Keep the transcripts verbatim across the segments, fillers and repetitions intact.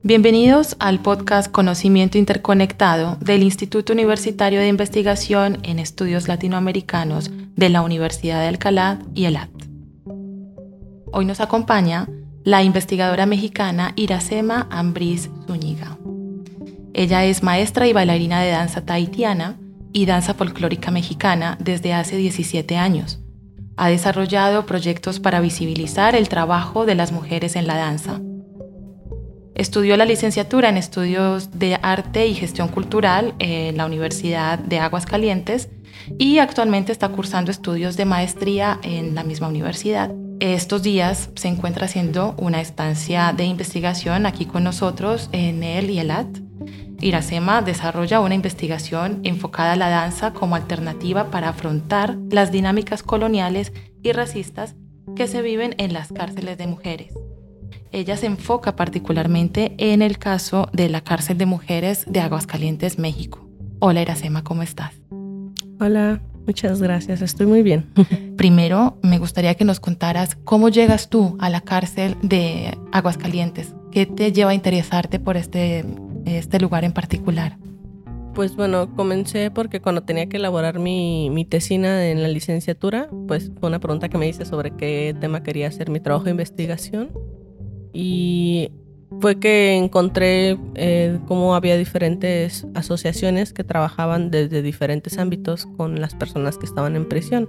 Bienvenidos al podcast Conocimiento Interconectado del Instituto Universitario de Investigación en Estudios Latinoamericanos de la Universidad de Alcalá y E L A T. Hoy nos acompaña la investigadora mexicana Iracema Ambriz Zúñiga. Ella es maestra y bailarina de danza tahitiana y danza folclórica mexicana desde hace diecisiete años. Ha desarrollado proyectos para visibilizar el trabajo de las mujeres en la danza. Estudió la licenciatura en Estudios de Arte y Gestión Cultural en la Universidad de Aguascalientes y actualmente está cursando estudios de maestría en la misma universidad. Estos días se encuentra haciendo una estancia de investigación aquí con nosotros en el I E L A T. Iracema desarrolla una investigación enfocada a la danza como alternativa para afrontar las dinámicas coloniales y racistas que se viven en las cárceles de mujeres. Ella se enfoca particularmente en el caso de la cárcel de mujeres de Aguascalientes, México. Hola Iracema, ¿cómo estás? Hola, muchas gracias, estoy muy bien. Primero, me gustaría que nos contaras cómo llegas tú a la cárcel de Aguascalientes. ¿Qué te lleva a interesarte por este, este lugar en particular? Pues bueno, comencé porque cuando tenía que elaborar mi, mi tesina en la licenciatura, pues fue una pregunta que me hice sobre qué tema quería hacer mi trabajo de investigación. Y fue que encontré eh, cómo había diferentes asociaciones que trabajaban desde diferentes ámbitos con las personas que estaban en prisión.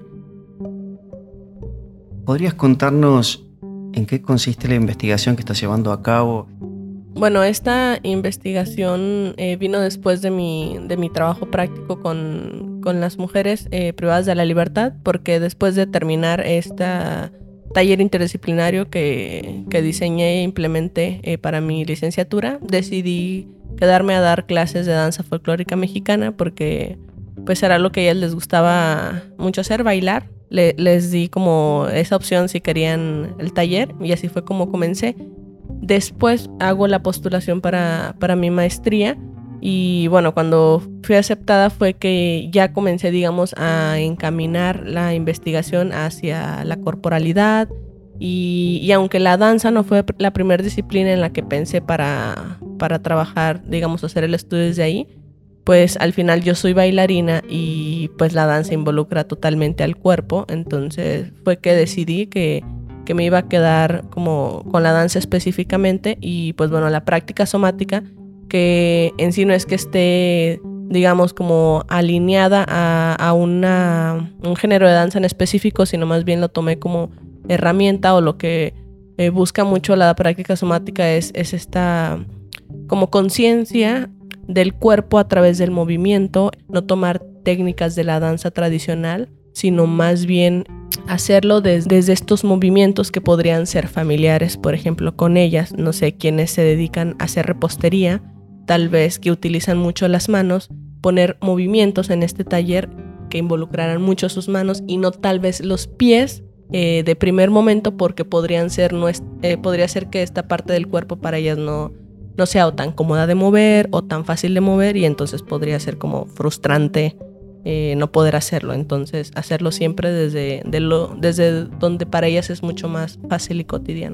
¿Podrías contarnos en qué consiste la investigación que estás llevando a cabo? Bueno, esta investigación eh, vino después de mi, de mi trabajo práctico con, con las mujeres eh, privadas de la libertad, porque después de terminar esta taller interdisciplinario que, que diseñé e implementé eh, para mi licenciatura, decidí quedarme a dar clases de danza folclórica mexicana porque pues era lo que a ellas les gustaba mucho hacer, bailar. Le, les di como esa opción si querían el taller y así fue como comencé. Después hago la postulación para, para mi maestría y bueno, cuando fui aceptada fue que ya comencé, digamos, a encaminar la investigación hacia la corporalidad y, y aunque la danza no fue la primera disciplina en la que pensé para, para trabajar, digamos, hacer el estudio desde ahí, pues al final yo soy bailarina y pues la danza involucra totalmente al cuerpo, entonces fue que decidí que, que me iba a quedar como con la danza específicamente y pues bueno, la práctica somática que en sí no es que esté, digamos, como alineada a, a una, un género de danza en específico, sino más bien lo tomé como herramienta o lo que eh, busca mucho la práctica somática es, es esta como conciencia del cuerpo a través del movimiento, no tomar técnicas de la danza tradicional, sino más bien hacerlo des, desde estos movimientos que podrían ser familiares, por ejemplo, con ellas, no sé, quienes se dedican a hacer repostería, tal vez que utilizan mucho las manos, poner movimientos en este taller que involucraran mucho sus manos y no tal vez los pies eh, de primer momento porque podrían ser no es, eh, podría ser que esta parte del cuerpo para ellas no, no sea o tan cómoda de mover o tan fácil de mover y entonces podría ser como frustrante eh, no poder hacerlo. Entonces hacerlo siempre desde, de lo, desde donde para ellas es mucho más fácil y cotidiano.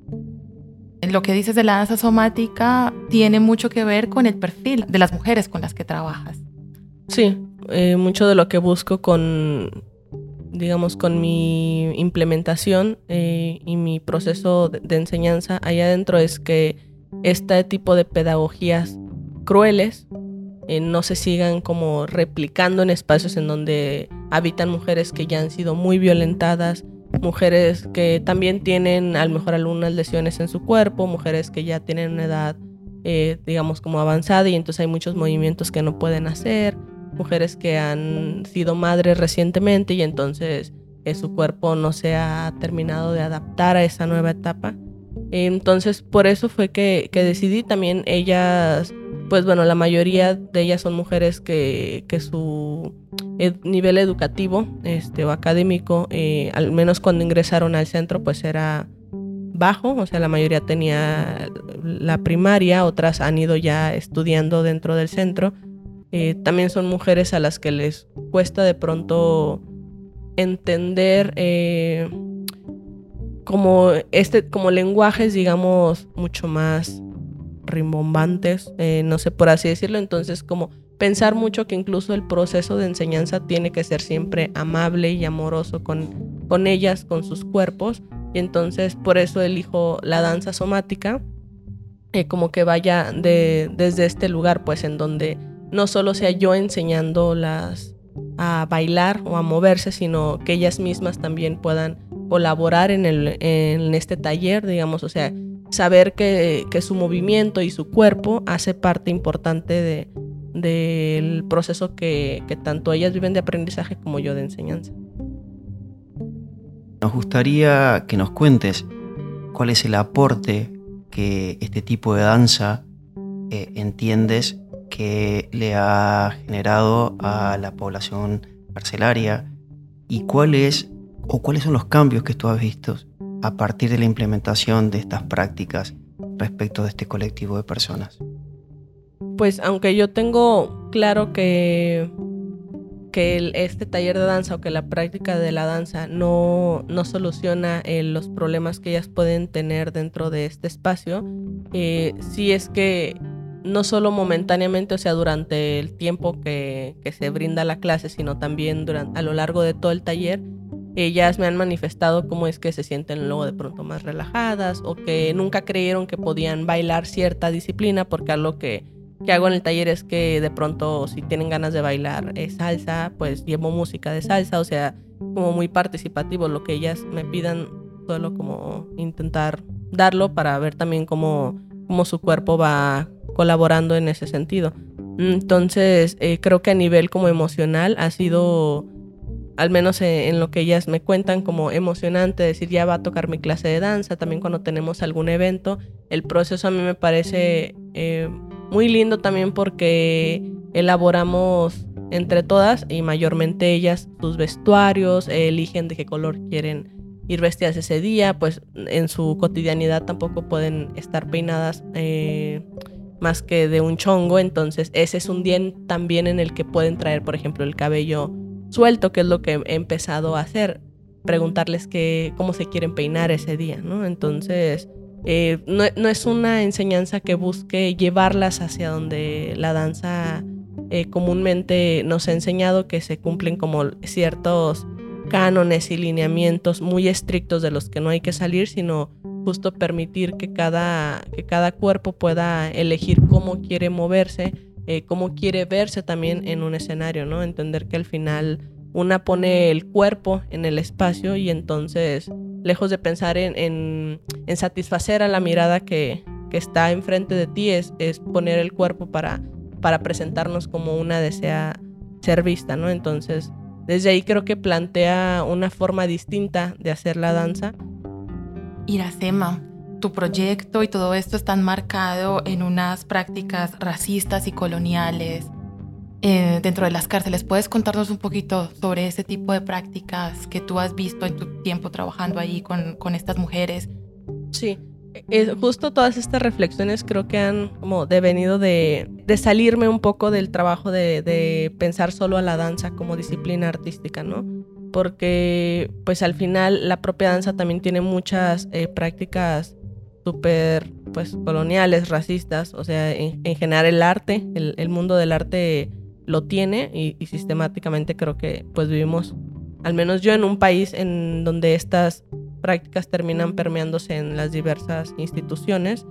Lo que dices de la danza somática tiene mucho que ver con el perfil de las mujeres con las que trabajas. Sí, eh, mucho de lo que busco con, digamos, con mi implementación eh, y mi proceso de, de enseñanza allá adentro es que este tipo de pedagogías crueles eh, no se sigan como replicando en espacios en donde habitan mujeres que ya han sido muy violentadas, mujeres que también tienen a lo mejor algunas lesiones en su cuerpo, mujeres que ya tienen una edad, eh, digamos, como avanzada y entonces hay muchos movimientos que no pueden hacer, mujeres que han sido madres recientemente y entonces eh, su cuerpo no se ha terminado de adaptar a esa nueva etapa. Entonces, por eso fue que, que decidí también ellas, pues bueno, la mayoría de ellas son mujeres que, que su ed- nivel educativo este, o académico, eh, al menos cuando ingresaron al centro, pues era bajo, o sea, la mayoría tenía la primaria, otras han ido ya estudiando dentro del centro. Eh, también son mujeres a las que les cuesta de pronto entender eh, como, este, como lenguajes, digamos, mucho más rimbombantes, eh, no sé por así decirlo. Entonces como pensar mucho que incluso el proceso de enseñanza tiene que ser siempre amable y amoroso con, con ellas, con sus cuerpos. Y entonces por eso elijo la danza somática, eh, como que vaya de, desde este lugar, pues en donde no solo sea yo enseñándolas a bailar o a moverse, sino que ellas mismas también puedan colaborar en, el, en este taller, digamos, o sea, saber que, que su movimiento y su cuerpo hace parte importante de, del proceso que, que tanto ellas viven de aprendizaje como yo de enseñanza. Nos gustaría que nos cuentes cuál es el aporte que este tipo de danza eh, entiendes que le ha generado a la población carcelaria y cuál es o cuáles son los cambios que tú has visto a partir de la implementación de estas prácticas respecto de este colectivo de personas. Pues aunque yo tengo claro que, que el, este taller de danza o que la práctica de la danza no, no soluciona eh, los problemas que ellas pueden tener dentro de este espacio, eh, sí es que no solo momentáneamente, o sea, durante el tiempo que, que se brinda la clase, sino también durante, a lo largo de todo el taller, ellas me han manifestado cómo es que se sienten luego de pronto más relajadas o que nunca creyeron que podían bailar cierta disciplina, porque algo que, que hago en el taller es que de pronto si tienen ganas de bailar eh, salsa, pues llevo música de salsa, o sea, como muy participativo, lo que ellas me pidan, solo como intentar darlo para ver también cómo, cómo su cuerpo va colaborando en ese sentido. Entonces eh, creo que a nivel como emocional ha sido, al menos en, en lo que ellas me cuentan, como emocionante decir ya va a tocar mi clase de danza. También cuando tenemos algún evento, el proceso a mí me parece eh, muy lindo también porque elaboramos entre todas y mayormente ellas sus vestuarios, eh, eligen de qué color quieren ir vestidas ese día, pues en su cotidianidad tampoco pueden estar peinadas eh, más que de un chongo, entonces ese es un día también en el que pueden traer, por ejemplo, el cabello suelto, que es lo que he empezado a hacer, preguntarles que, cómo se quieren peinar ese día, ¿no? Entonces, eh, no, no es una enseñanza que busque llevarlas hacia donde la danza eh, comúnmente nos ha enseñado, que se cumplen como ciertos cánones y lineamientos muy estrictos de los que no hay que salir, sino justo permitir que cada, que cada cuerpo pueda elegir cómo quiere moverse, eh, cómo quiere verse también en un escenario, ¿no? Entender que al final una pone el cuerpo en el espacio y entonces, lejos de pensar en, en, en satisfacer a la mirada que, que está enfrente de ti, es, es poner el cuerpo para, para presentarnos como una desea ser vista, ¿no? Entonces, desde ahí creo que plantea una forma distinta de hacer la danza. Iracema, tu proyecto y todo esto están marcado en unas prácticas racistas y coloniales eh, dentro de las cárceles. ¿Puedes contarnos un poquito sobre ese tipo de prácticas que tú has visto en tu tiempo trabajando ahí con, con estas mujeres? Sí, es justo todas estas reflexiones creo que han como devenido de, de salirme un poco del trabajo de, de pensar solo a la danza como disciplina artística, ¿no? Porque pues al final la propia danza también tiene muchas eh, prácticas súper pues coloniales, racistas, o sea, en, en general el arte, el, el mundo del arte lo tiene y, y sistemáticamente creo que pues vivimos, al menos yo, en un país en donde estas prácticas terminan permeándose en las diversas instituciones.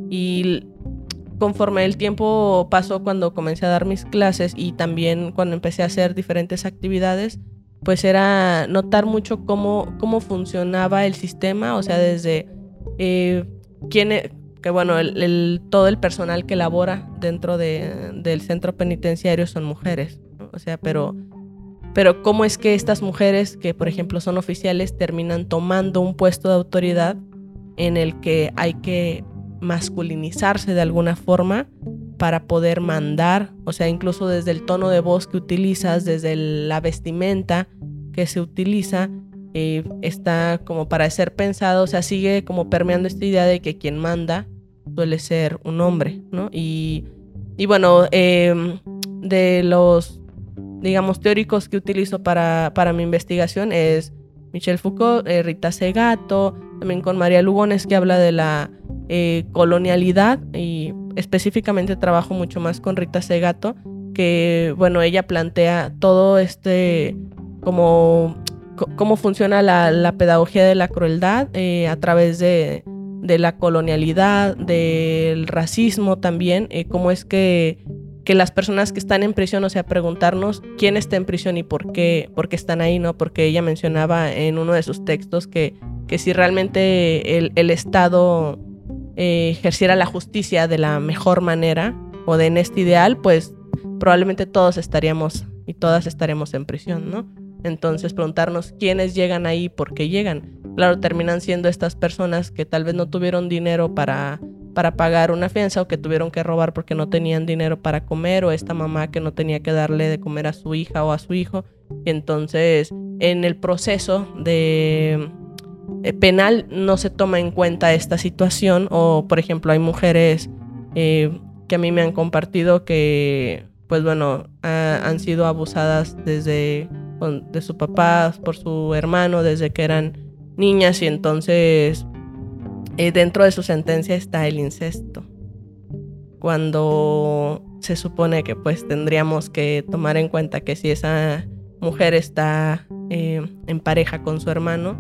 Y conforme el tiempo pasó, cuando comencé a dar mis clases y también cuando empecé a hacer diferentes actividades, pues era notar mucho cómo, cómo funcionaba el sistema, o sea, desde eh, quién, que bueno, el, el, todo el personal que labora dentro de, del centro penitenciario son mujeres, ¿no? O sea, pero, pero cómo es que estas mujeres que, por ejemplo, son oficiales, terminan tomando un puesto de autoridad en el que hay que masculinizarse de alguna forma para poder mandar, o sea, incluso desde el tono de voz que utilizas, desde el, la vestimenta que se utiliza, eh, está como para ser pensado, o sea, sigue como permeando esta idea de que quien manda suele ser un hombre, ¿no? Y, y bueno, eh, de los, digamos, teóricos que utilizo para, para mi investigación es Michel Foucault, eh, Rita Segato, también con María Lugones, que habla de la eh, colonialidad, y específicamente trabajo mucho más con Rita Segato, que bueno, ella plantea todo este como c- cómo funciona la, la pedagogía de la crueldad eh, a través de, de la colonialidad, del racismo también, eh, cómo es que, que las personas que están en prisión, o sea, preguntarnos quién está en prisión y por qué, por qué están ahí, ¿no? Porque ella mencionaba en uno de sus textos que, que si realmente el, el Estado eh, ejerciera la justicia de la mejor manera o de en este ideal, pues probablemente todos estaríamos y todas estaremos en prisión, ¿no? Entonces preguntarnos quiénes llegan ahí, por qué llegan. Claro, terminan siendo estas personas que tal vez no tuvieron dinero para, para pagar una fianza, o que tuvieron que robar porque no tenían dinero para comer, o esta mamá que no tenía que darle de comer a su hija o a su hijo. Y entonces en el proceso de eh, penal no se toma en cuenta esta situación. O por ejemplo hay mujeres eh, que a mí me han compartido que pues bueno, ha, han sido abusadas desde de su papá, por su hermano, desde que eran niñas, y entonces eh, dentro de su sentencia está el incesto, cuando se supone que pues tendríamos que tomar en cuenta que si esa mujer está eh, en pareja con su hermano,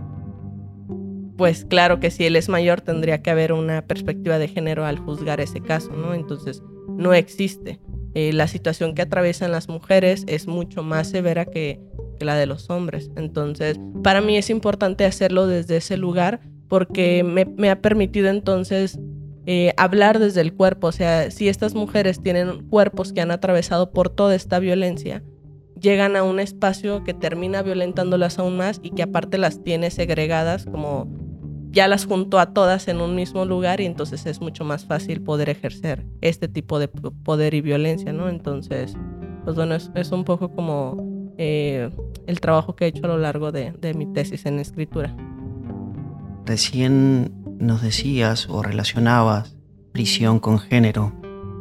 pues claro que si él es mayor tendría que haber una perspectiva de género al juzgar ese caso, ¿no? Entonces no existe. Eh, la situación que atraviesan las mujeres es mucho más severa que, que la de los hombres. Entonces, para mí es importante hacerlo desde ese lugar, porque me, me ha permitido entonces eh, hablar desde el cuerpo. O sea, si estas mujeres tienen cuerpos que han atravesado por toda esta violencia, llegan a un espacio que termina violentándolas aún más, y que aparte las tiene segregadas, como ya las juntó a todas en un mismo lugar, y entonces es mucho más fácil poder ejercer este tipo de poder y violencia, ¿no? Entonces, pues bueno, es, es un poco como eh, el trabajo que he hecho a lo largo de, de mi tesis en escritura. Recién nos decías o relacionabas prisión con género,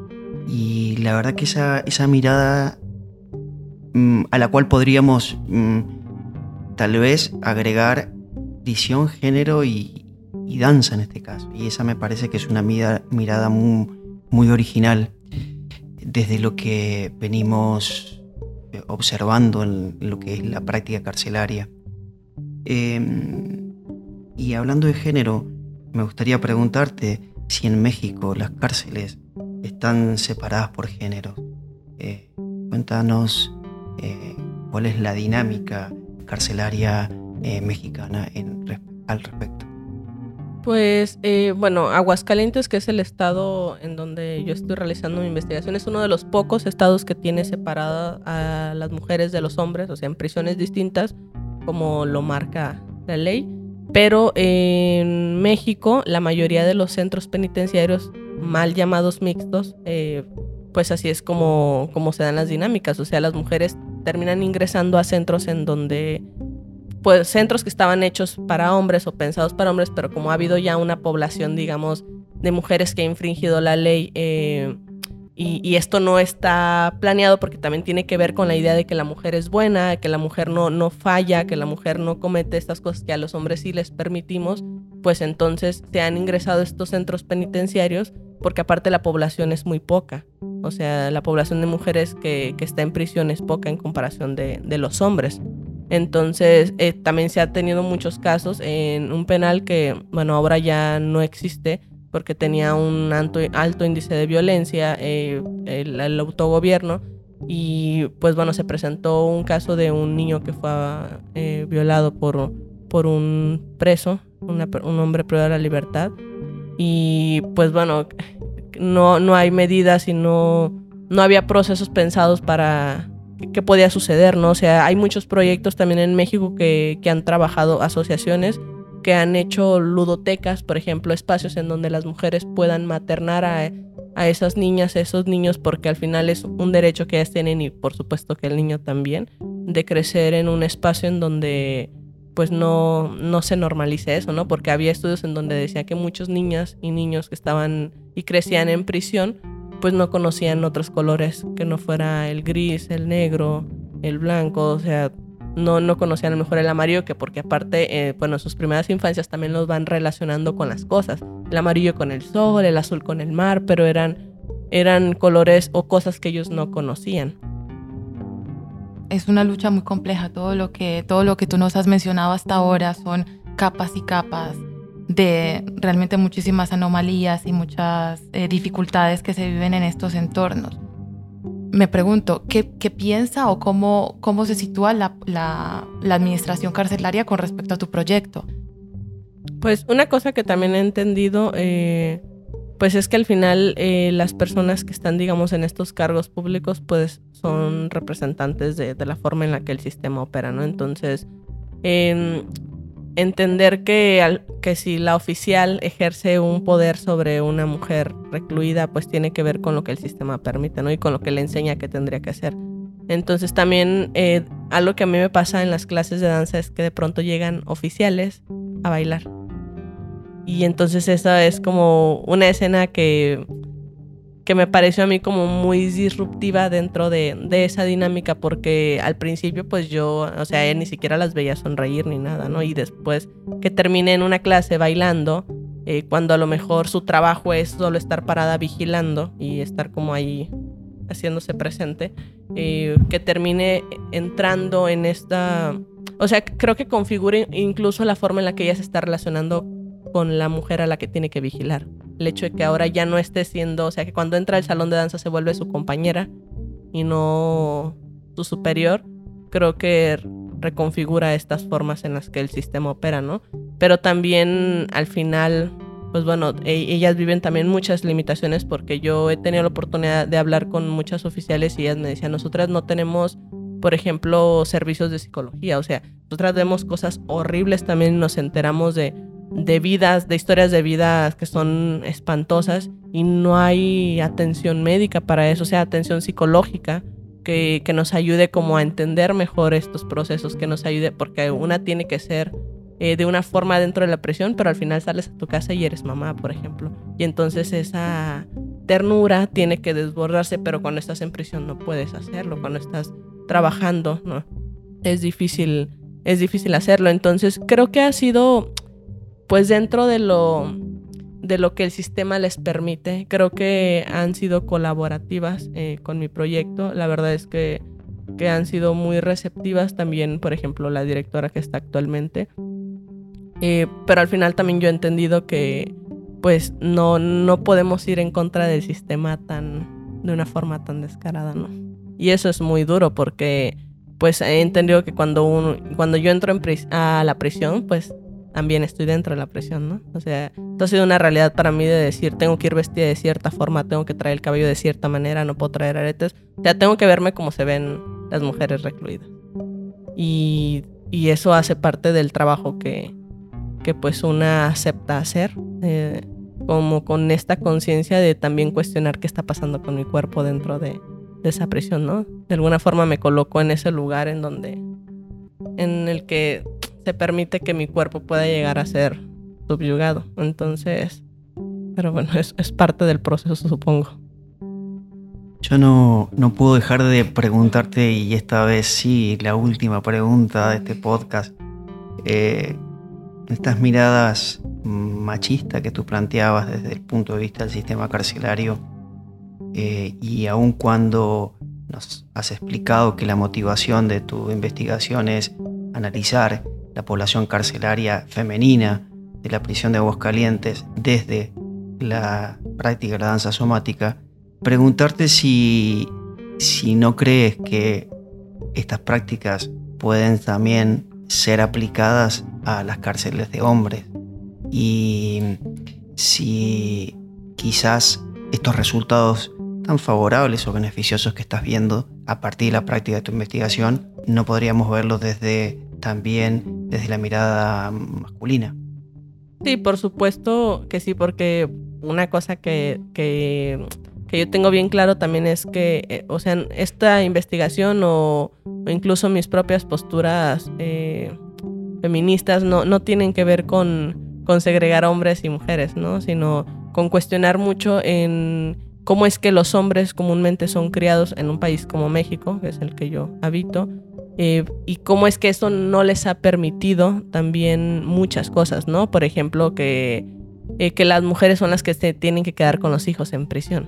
y la verdad que esa, esa mirada mmm, a la cual podríamos mmm, tal vez agregar prisión, género y, y danza en este caso. Y esa me parece que es una mira, mirada muy, muy original desde lo que venimos observando en lo que es la práctica carcelaria. Eh, y hablando de género, me gustaría preguntarte si en México las cárceles están separadas por género. Eh, cuéntanos eh, cuál es la dinámica carcelaria Eh, mexicana en, al respecto. Pues eh, bueno, Aguascalientes, que es el estado en donde yo estoy realizando mi investigación, es uno de los pocos estados que tiene separada a las mujeres de los hombres, o sea, en prisiones distintas, como lo marca la ley. Pero en México, la mayoría de los centros penitenciarios, mal llamados mixtos, eh, pues así es como, como se dan las dinámicas. O sea, las mujeres terminan ingresando a centros en donde pues centros que estaban hechos para hombres o pensados para hombres, pero como ha habido ya una población, digamos, de mujeres que ha infringido la ley, eh, y, y esto no está planeado, porque también tiene que ver con la idea de que la mujer es buena, que la mujer no, no falla, que la mujer no comete estas cosas que a los hombres sí les permitimos, pues entonces se han ingresado a estos centros penitenciarios, porque aparte la población es muy poca. O sea, la población de mujeres que, que está en prisión es poca en comparación de, de los hombres. Entonces eh, también se ha tenido muchos casos en un penal que, bueno, ahora ya no existe porque tenía un alto, alto índice de violencia, eh, el, el autogobierno, y pues bueno, se presentó un caso de un niño que fue eh, violado por, por un preso, una, un hombre privado de la libertad, y pues bueno, no, no hay medidas y no, no había procesos pensados para qué podía suceder, ¿no? O sea, hay muchos proyectos también en México que, que han trabajado, asociaciones que han hecho ludotecas, por ejemplo, espacios en donde las mujeres puedan maternar a, a esas niñas, a esos niños, porque al final es un derecho que ellas tienen, y por supuesto que el niño también, de crecer en un espacio en donde pues no, no se normalice eso, ¿no? Porque había estudios en donde decía que muchas niñas y niños que estaban y crecían en prisión pues no conocían otros colores que no fuera el gris, el negro, el blanco. O sea, no, no conocían a lo mejor el amarillo, que porque aparte, eh, bueno, sus primeras infancias también los van relacionando con las cosas. El amarillo con el sol, el azul con el mar, pero eran eran colores o cosas que ellos no conocían. Es una lucha muy compleja. Todo lo que, todo lo que tú nos has mencionado hasta ahora son capas y capas de realmente muchísimas anomalías y muchas eh, dificultades que se viven en estos entornos. Me pregunto, ¿qué, qué piensa o cómo, cómo se sitúa la, la, la administración carcelaria con respecto a tu proyecto? Pues una cosa que también he entendido, eh, pues es que al final eh, las personas que están, digamos, en estos cargos públicos, pues son representantes de, de la forma en la que el sistema opera, ¿no? Entonces, eh, entender que, al, que si la oficial ejerce un poder sobre una mujer recluida, pues tiene que ver con lo que el sistema permite, ¿no? Y con lo que le enseña que tendría que hacer. Entonces también eh, algo que a mí me pasa en las clases de danza es que de pronto llegan oficiales a bailar. Y entonces esa es como una escena que, que me pareció a mí como muy disruptiva dentro de, de esa dinámica, porque al principio pues yo, o sea, ni siquiera las veía sonreír ni nada, ¿no? Y después que terminé en una clase bailando, eh, cuando a lo mejor su trabajo es solo estar parada vigilando y estar como ahí haciéndose presente, eh, que termine entrando en esta... O sea, creo que configura incluso la forma en la que ella se está relacionando con la mujer a la que tiene que vigilar. El hecho de que ahora ya no esté siendo... O sea, que cuando entra al salón de danza se vuelve su compañera y no su superior, creo que reconfigura estas formas en las que el sistema opera, ¿no? Pero también al final... Pues bueno, ellas viven también muchas limitaciones, porque yo he tenido la oportunidad de hablar con muchas oficiales y ellas me decían, nosotras no tenemos, por ejemplo, servicios de psicología. O sea, nosotras vemos cosas horribles también y nos enteramos de, de vidas, de historias de vidas que son espantosas y no hay atención médica para eso, o sea, atención psicológica que, que nos ayude como a entender mejor estos procesos, que nos ayude, porque una tiene que ser... Eh, de una forma dentro de la prisión, pero al final sales a tu casa y eres mamá, por ejemplo. Y entonces esa ternura tiene que desbordarse, pero cuando estás en prisión no puedes hacerlo. Cuando estás trabajando, ¿no? Es difícil, es difícil hacerlo. Entonces creo que ha sido, pues dentro de lo, de lo que el sistema les permite, creo que han sido colaborativas eh, con mi proyecto. La verdad es que, que han sido muy receptivas también, por ejemplo, la directora que está actualmente. Eh, pero al final también yo he entendido que pues no, no podemos ir en contra del sistema tan, de una forma tan descarada, ¿no? Y eso es muy duro, porque pues he entendido que cuando, uno, cuando yo entro en pris- a la prisión, pues también estoy dentro de la prisión, ¿no? O sea, esto ha sido una realidad para mí de decir, tengo que ir vestida de cierta forma, tengo que traer el cabello de cierta manera, no puedo traer aretes. O sea, tengo que verme como se ven las mujeres recluidas. Y, y eso hace parte del trabajo que... que pues una acepta hacer, eh, como con esta conciencia de también cuestionar qué está pasando con mi cuerpo dentro de, de esa prisión, ¿no? De alguna forma me coloco en ese lugar en donde, en el que se permite que mi cuerpo pueda llegar a ser subyugado. Entonces, pero bueno, es, es parte del proceso, supongo. Yo no, no puedo dejar de preguntarte, y esta vez sí, la última pregunta de este podcast, eh, estas miradas machistas que tú planteabas desde el punto de vista del sistema carcelario, eh, y aun cuando nos has explicado que la motivación de tu investigación es analizar la población carcelaria femenina de la prisión de Aguascalientes desde la práctica de la danza somática, preguntarte si, si no crees que estas prácticas pueden también ser aplicadas a las cárceles de hombres, y si quizás estos resultados tan favorables o beneficiosos que estás viendo a partir de la práctica de tu investigación no podríamos verlos desde también desde la mirada masculina. Sí, por supuesto que sí, porque una cosa que, que, que yo tengo bien claro también es que, eh, o sea, esta investigación o, o incluso mis propias posturas eh, feministas no, no tienen que ver con, con segregar hombres y mujeres, ¿no? Sino con cuestionar mucho en cómo es que los hombres comúnmente son criados en un país como México, que es el que yo habito, eh, y cómo es que eso no les ha permitido también muchas cosas, ¿no? Por ejemplo, que, eh, que las mujeres son las que se tienen que quedar con los hijos en prisión.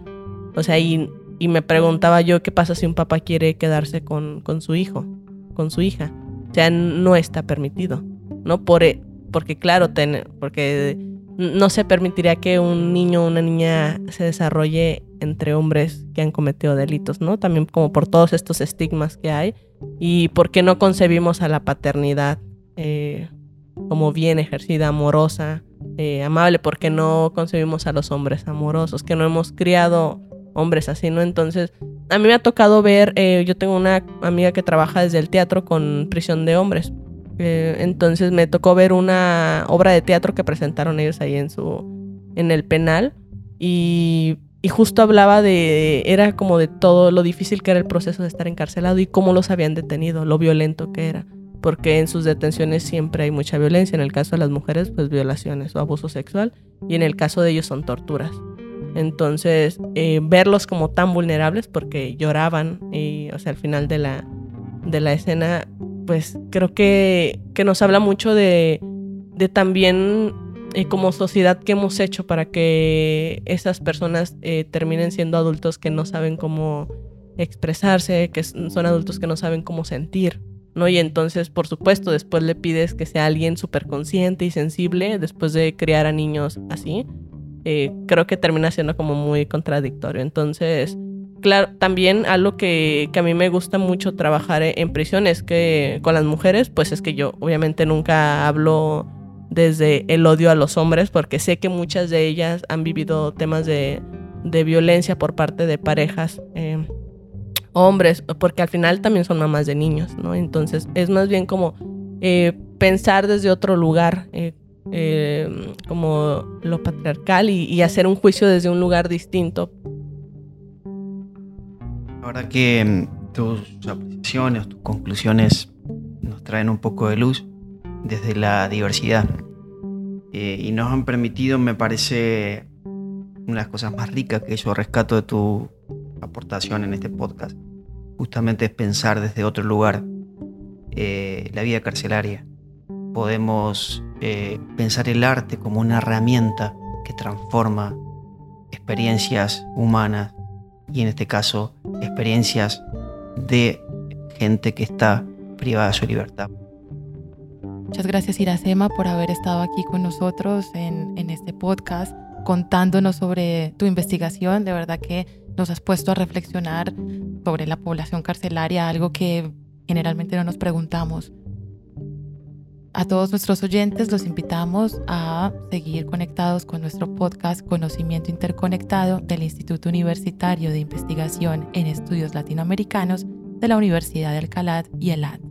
O sea, y, y me preguntaba yo qué pasa si un papá quiere quedarse con, con su hijo, con su hija. O sea, no está permitido, ¿no? Por, porque claro, ten, porque no se permitiría que un niño o una niña se desarrolle entre hombres que han cometido delitos, ¿no? También como por todos estos estigmas que hay. Y por qué no concebimos a la paternidad eh, como bien ejercida, amorosa, eh, amable. ¿Por qué no concebimos a los hombres amorosos? Que no hemos criado hombres así, ¿no? Entonces, a mí me ha tocado ver, eh, yo tengo una amiga que trabaja desde el teatro con prisión de hombres. Eh, entonces me tocó ver una obra de teatro que presentaron ellos ahí en su en el penal y, y justo hablaba de, era como de todo lo difícil que era el proceso de estar encarcelado y cómo los habían detenido, lo violento que era, porque en sus detenciones siempre hay mucha violencia. En el caso de las mujeres, pues violaciones o abuso sexual, y en el caso de ellos son torturas. Entonces, eh, verlos como tan vulnerables porque lloraban y, o sea, al final de la, de la escena, pues creo que, que nos habla mucho de, de también eh, como sociedad qué hemos hecho para que esas personas eh, terminen siendo adultos que no saben cómo expresarse, que son adultos que no saben cómo sentir, ¿no? Y entonces, por supuesto, después le pides que sea alguien súper consciente y sensible después de criar a niños así. Eh, creo que termina siendo como muy contradictorio. Entonces, claro, también algo que, que a mí me gusta mucho trabajar en prisión es que con las mujeres, pues es que yo obviamente nunca hablo desde el odio a los hombres, porque sé que muchas de ellas han vivido temas de, de violencia por parte de parejas eh, hombres, porque al final también son mamás de niños, ¿no? Entonces es más bien como eh, pensar desde otro lugar, eh, Eh, como lo patriarcal y, y hacer un juicio desde un lugar distinto. Ahora que tus apreciaciones, tus conclusiones nos traen un poco de luz desde la diversidad eh, y nos han permitido, me parece, una de las cosas más ricas que yo rescato de tu aportación en este podcast, justamente es pensar desde otro lugar eh, la vida carcelaria. Podemos eh, pensar el arte como una herramienta que transforma experiencias humanas y en este caso experiencias de gente que está privada de su libertad. Muchas gracias, Iracema, por haber estado aquí con nosotros en, en este podcast contándonos sobre tu investigación. De verdad que nos has puesto a reflexionar sobre la población carcelaria, algo que generalmente no nos preguntamos. A todos nuestros oyentes los invitamos a seguir conectados con nuestro podcast Conocimiento Interconectado del Instituto Universitario de Investigación en Estudios Latinoamericanos de la Universidad de Alcalá y el A D.